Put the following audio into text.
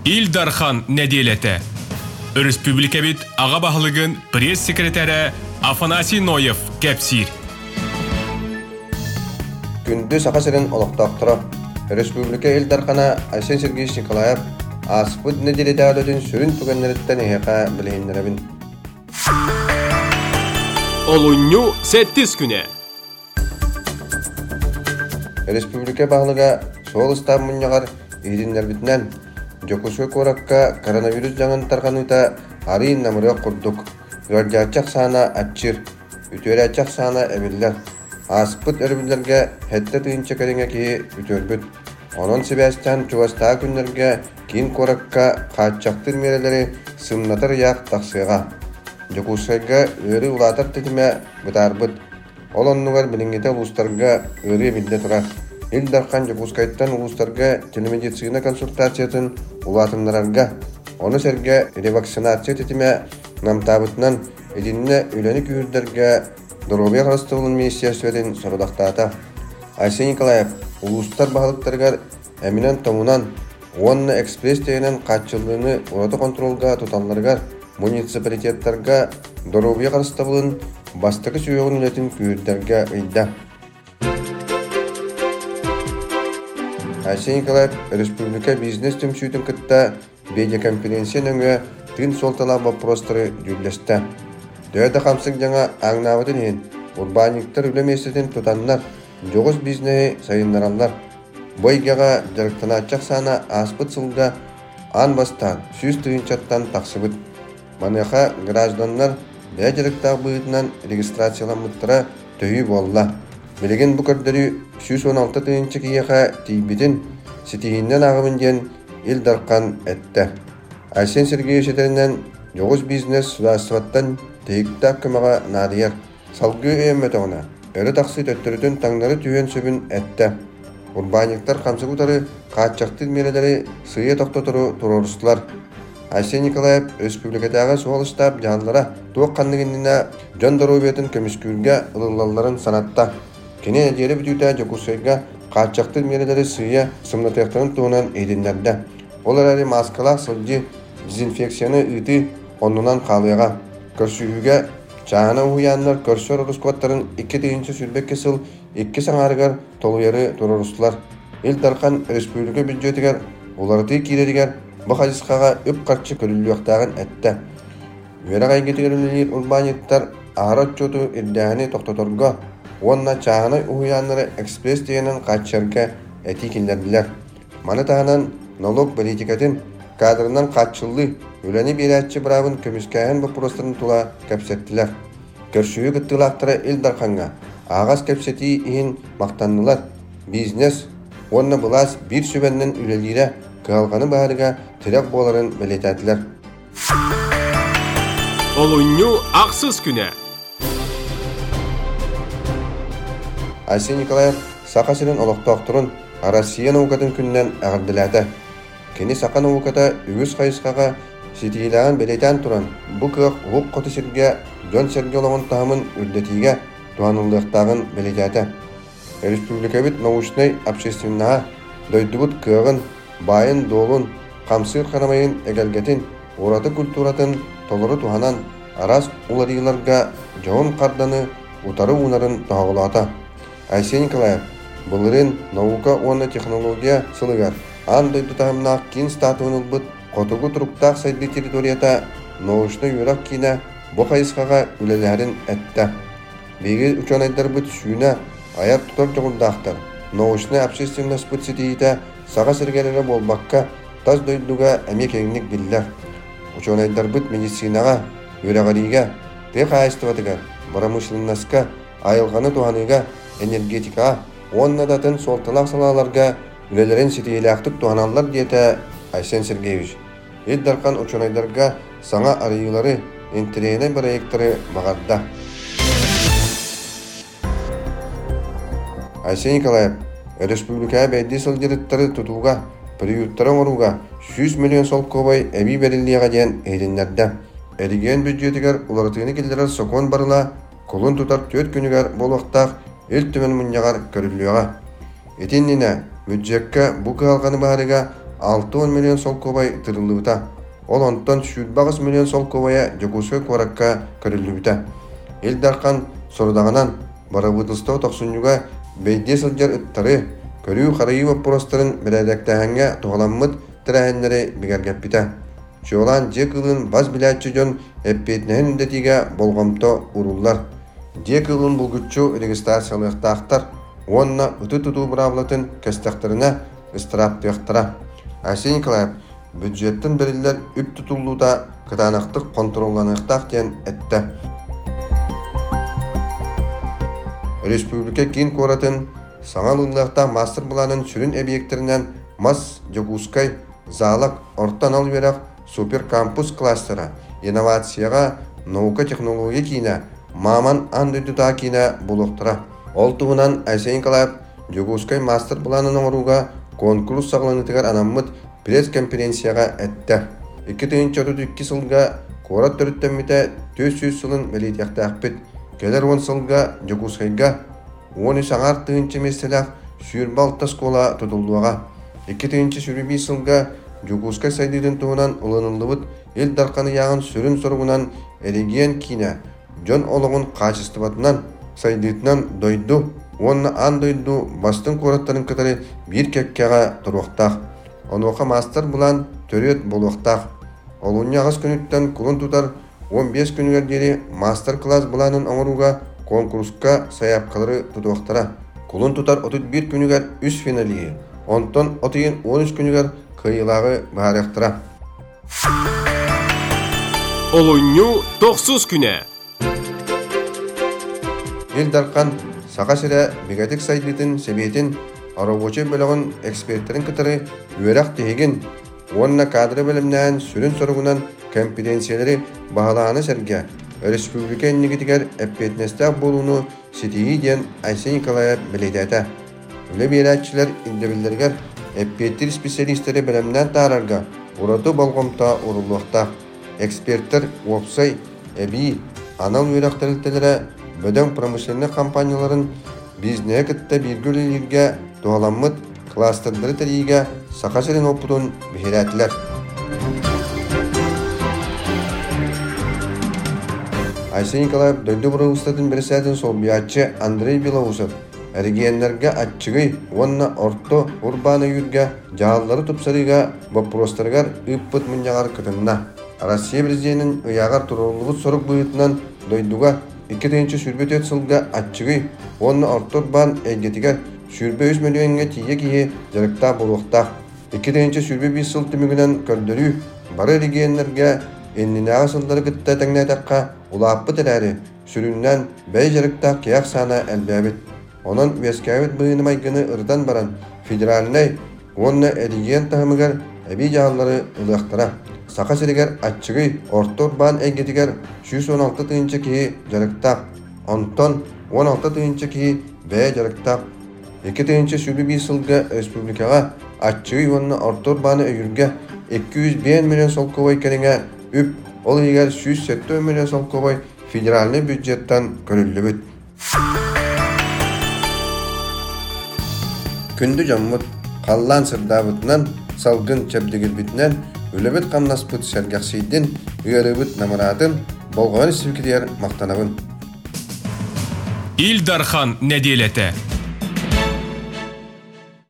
Илдархан неделете. Республика бит аға бағылығын пресс-секретары Афанасий Ноев кәпсир. Күнді сақасырын олықтақтыра. Республика Илдархана Айсен Сергеевич Николаев аспыд неделете алатын сүрін түгенлеріттен еқа білейіндерабін. Олунью 8 күне. Республика бағылыға сол ұстап мұньяғар едіндер бітінен Жокусуэ коракка коронавирус жаңын тарғануыта арыйын намырыға құрдық. Үрдячақ сана атчыр, үтөрячақ сана әбіллер. Аспыт өрбілерге хетті түйінші кәріңе кейі үтөрбіт. Онын себәстен чуастағы күндерге кейін коракка қатчақтыр мерелері сымнатыр яқ тақсыға. Жокусуэға өрі ұлатар тетіме бұтарбыт. Ол оннығар білінгеті ұлыстарға өрі білді тұрар. Илдархан Жокускайттан улустарга телемедицина консультациятын улатымнарарга, оны серге ревакцинация тетиме намтабытынан единне үлені күйірдерге Доробия Харастығылын министерстведен сұрудақтата. Айсен Николаев улустар бағылықтаргар әмінен томунан, онны экспресс тегінен қатшылығыны ораты контролға тұталаргар муниципалитеттарға Доробия Харастығылын бастықы сүйеғын үлетін күйірдерге ұйда. Айсен Николаев республика бизнес түмсүйдің кітті бейде конференция нөңі тын солтала вопростары жүлдесті. Дөйді қамсың жаңа аңнавыдың ең, урбаниктер үлеместетін тұтанлар, жоғыз бизнесі сайынларалар. Бойгеға жарықтанатчақ сана аспыт сылда ан бастан, сүз түйінчаттан тақсыбыт. Маныға гражданлар бәй жарықтағы бұйытынан регистрацияланмыттыра түйі болла. Білеген бұкырдары 116 түйінші кейеға тейбетін сетейінен ағымын ден Илдархан әтті. Айсен Сергеевич етерінен жоғыз бизнес сұластываттан тейікті аққымаға надияр. Салғы өйемет оғына, өрі тақсы төттірітін таңдары түйен сөбін әтті. Урбаниктар қамсы бұтары қатчақты мерелері сүйе тоқтатыру тұрорыстылар. Айсен Николаев республикадағы суалыстап жағалара туық қандығынына жон дорубетін көміскүрге ұлылаларын санатта. Кене әдері бүтуіті Жокусуэға қатчақты мерелері сүйе сымнатықтарын туынан едіндерді. Олар әрі маскала сылжы дезинфекцияны үті онынан қалыға. Көрсүйіге чағына ұйанлар көрсөр ұрысқуаттарын 2 дейінші сүрбекке сыл 2 саңарығар толуяры тұрырыстылар. Илдархан республика бюджетігер, оларды кейлерігер бұл хадисқаға үп қарчы көрілуяқтағын әтті. Өре қайгетігер үлелер урбаниттар ағырат жоту ирдәғіне тоқтаторға, онна чағына ұйанлары экспресс дегенін қатшарға әти келдерділер. Маны тағынан налог политикатын кадрынан қатшылды өләні берәтші бұрабын көміскәйін бұпырыстарын тұла кәпсеттілер. Көршуі күттілақтыры Илдарханға ағас кәпсеті ең мақтанылар. Бизнес, онна бұлас бір сөбәннен үлелері қалғаны бағарыға тірек боларын білетәділер. Олунью ақсыз күні. Айсен Николаев сақасырын олықтақтырын Россия наукатын күннен әғірділәді. Кені сақа науката үгіз қайысқаға сетейлаған белетен тұран бұл қық ұлық қоты серге жон серге олығын тағымын үрдетіге туанылықтағын белетәді. Республика бит научный общественнаға дөйдігіт қығын, байын, долын, қамсыр қанамайын әгелгетін, ораты культуратын толыры туғанан арас ұлариларға жауын қарданы ұтары ұнарын тағылата. Айсен Николаев бұлырын наука оны технология сылығар. Андай тұтамнақ кейін статуын ұлбыт, қотығы тұрықтақ сайды территорията научны юрақ кейіне бұл қайысқаға үлелерін әтті. Бегі учанайдар бұт сүйіне аяқ тұтар жоғылдақтар. Научны общественный спыт сетейді саға сіргелері болбаққа таз дойдуға әме кеңінік білдер. Учанайдар бұт медицинаға, өрағарыға, тек айыстыватыға, барамышлыннасқа, айылғаны туғаныға, энергетика, онна датын солталақ салаларға үлелерін сетейлі ақтық туғаналар дейті Айсен Сергеевич. Илдархан учанайдарға саңа арыйлары интерейіне проекттары бағарда. Айсен Николаев республикаға бәйді сылжырыттары тұтуға, приюттарын оруға 100 миллион сол көбай әбей бәріліға дейін әйдіндерді. Әріген бюджетігер ұлартығыны келдерер сокон барыла, қолын тұтар 4 күнігер болуқтақ ел түмен мұнияғар көрілуға. Етенніне бюджетке бұқы алғаны бағарыға 6 миллион солковай тырылыбыта. Ол онтон 109 миллион солковая Жокускай кваракка көрүлүбүтә. Элдаркан сордагынан барабытыстоо токсуннуга бейде сылжар ыттары көрүү харыйы вопростарын бирэдэктәһәнгә тугаламмыт тирәһеннәре бигәргәппитә. Чолан жекылын баз биләтче жон эппетнәһен дәтигә болгомто уруллар. Жекылын булгуччу регистрациялыктактар онна үтү тутуу бравлатын кестәхтеренә истраптыктыра. Асен Николаев бюджеттен бериллер үп тутулууда кытанактык контролланыктак ден этте. Республика кин коратын саңалылыкта мастер планын сүрүн объекттеринен Мас Жокускай залак ортан алберак супер кампус кластера инновацияга наука технология кийне маман андыдыта кийне булуктыра. Ол тугунан Асен Николаев Жокускай мастер планын оңоруга конкурс сагланытыгар анаммыт пресс-конференцияга этте. 2032 сылга корат төрүттөмүтө 400 сылын белетяктаакпыт. Келер 10 сылга Жокускайга 13 аңар тыгынчы меселах сүйірбалта скола тутулуага. 2025 сылга Жокускай сайдыдын туунан уланылыбыт ел дарканы яғын сүрін соргунан эреген кийне жон ологун качыстыбатынан сайдытынан дойду, онна ан дойду бастын кораттарын кытары бир кеккега туруктак. Онука мастер булан төрөт болуктак. Олуньягыз күнүттен кулун тутар 15 күнгөр дери мастер-класс буланын оңоруга конкурска саяпкалары тутуктара. Кулун тутар 31 күнгөр үс финали. Онтон 13 күнгөр кыйлагы барыктыра. Олонню 90 күнә. Элдаркан сакасыра бигатик сайдытын себетин арабочы бөлөгөн эксперттерин кытары үөрак тегин онна кадры бөлүмнән сүрүн соргунан компетенциялары баалааны серге республика негитигер эппетнестак болууну ситии ден Асен Николаев билетете. Үле биеләтчилер индебилдергер эппеттир специалисттери бөлүмнән таарарга ураты болгомта урулуакта. Эксперттер опсай эби анал үөрак тәрелтелере бөдөң промышленный компанияларын бизнес кытта биргүлелерге туаламмыт кластердары тәрийге сақасырын опытын бихирәтілер. Асен Николаев дойду бұрылыстатын бір сәтін сол биятчы Андрей Белоусов әрігенлерге атчығы онна орто урбаны юрге жағалары тұпсарыға вопростарғар үппыт мұнжағар кытынна. Россия президентінің ұяғар тұрулығы сорық бұйытынан дойдуға 2-ші сүрбет сылға атчығы онна орто урбан әйгетігер сүрбе 3 миллионға тие кие жарықта болуқтақ. 2-ші сүрбе 5 сыл түмігінен көрдірі бары регионлерге эннинағы сылдары кітті тәңнәтаққа улаппы тәрәрі сүріннен бәй жарықта кияқ сана әлбәбіт. Онын вескәвет бұйыны майгыны ұрдан баран федеральнай онна әдеген тағымығар әбей жағалары ұлықтыра. Сақа сірігер атчығы орто урбан әйгетігер 116 кие жарықтақ. Онтон 16 кие бәй жарықтақ. 2-ші сүрбе 5 сылға республикаға атчығы онна орто урбаны өйірге 205 миллион солковай кәріңе үп, ол егер 170 миллион солковай федеральный бюджеттен көрілі бүт. Күнді жаммыт қаллан сырдабытынан салғын чәбдігіл бітінен өлібіт қамнаспыт сәргәқсейден үйәрібіт намырадын болғаны сівкедер мақтанабын. Илдархан нәделеті.